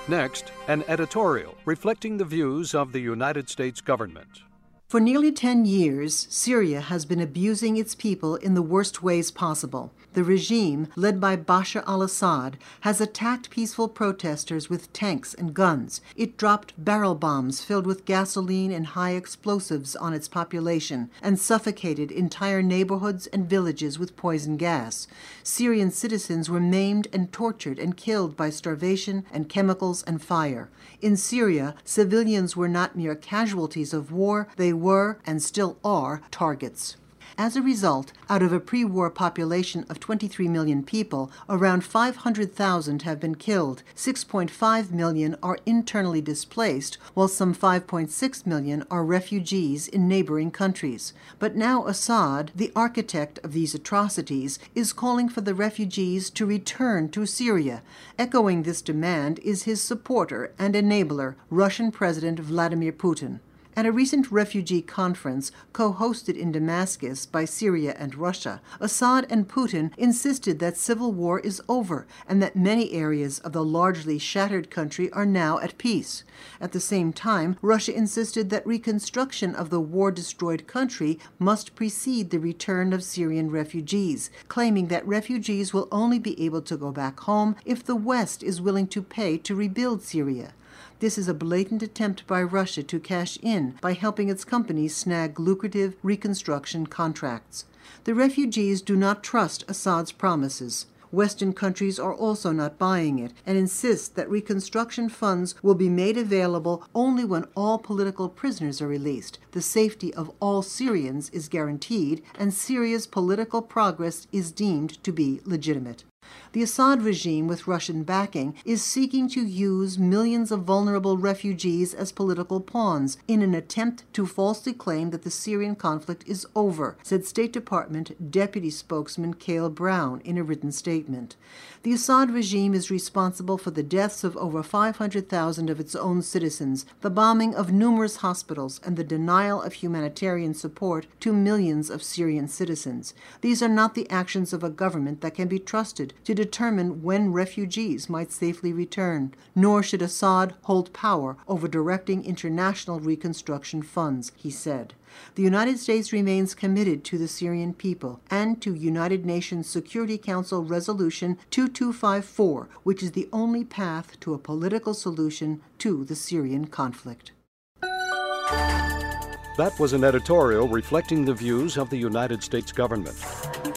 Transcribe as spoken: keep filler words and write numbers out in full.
Next, an editorial reflecting the views of the United States government. For nearly ten years, Syria has been abusing its people in the worst ways possible. The regime, led by Bashar al-Assad, has attacked peaceful protesters with tanks and guns. It dropped barrel bombs filled with gasoline and high explosives on its population and suffocated entire neighborhoods and villages with poison gas. Syrian citizens were maimed and tortured and killed by starvation and chemicals and fire. In Syria, civilians were not mere casualties of war, they were, and still are, targets. As a result, out of a pre-war population of twenty-three million people, around five hundred thousand have been killed, six point five million are internally displaced, while some five point six million are refugees in neighboring countries. But now Assad, the architect of these atrocities, is calling for the refugees to return to Syria. Echoing this demand is his supporter and enabler, Russian President Vladimir Putin. At a recent refugee conference co-hosted in Damascus by Syria and Russia, Assad and Putin insisted that civil war is over and that many areas of the largely shattered country are now at peace. At the same time, Russia insisted that reconstruction of the war-destroyed country must precede the return of Syrian refugees, claiming that refugees will only be able to go back home if the West is willing to pay to rebuild Syria. This is a blatant attempt by Russia to cash in by helping its companies snag lucrative reconstruction contracts. The refugees do not trust Assad's promises. Western countries are also not buying it and insist that reconstruction funds will be made available only when all political prisoners are released, the safety of all Syrians is guaranteed, and Syria's political progress is deemed to be legitimate. The Assad regime, with Russian backing, is seeking to use millions of vulnerable refugees as political pawns in an attempt to falsely claim that the Syrian conflict is over, said State Department Deputy Spokesman Cale Brown in a written statement. The Assad regime is responsible for the deaths of over five hundred thousand of its own citizens, the bombing of numerous hospitals, and the denial of humanitarian support to millions of Syrian citizens. These are not the actions of a government that can be trusted to determine when refugees might safely return, nor should Assad hold power over directing international reconstruction funds, he said. The United States remains committed to the Syrian people and to United Nations Security Council Resolution two two five four, which is the only path to a political solution to the Syrian conflict. That was an editorial reflecting the views of the United States government.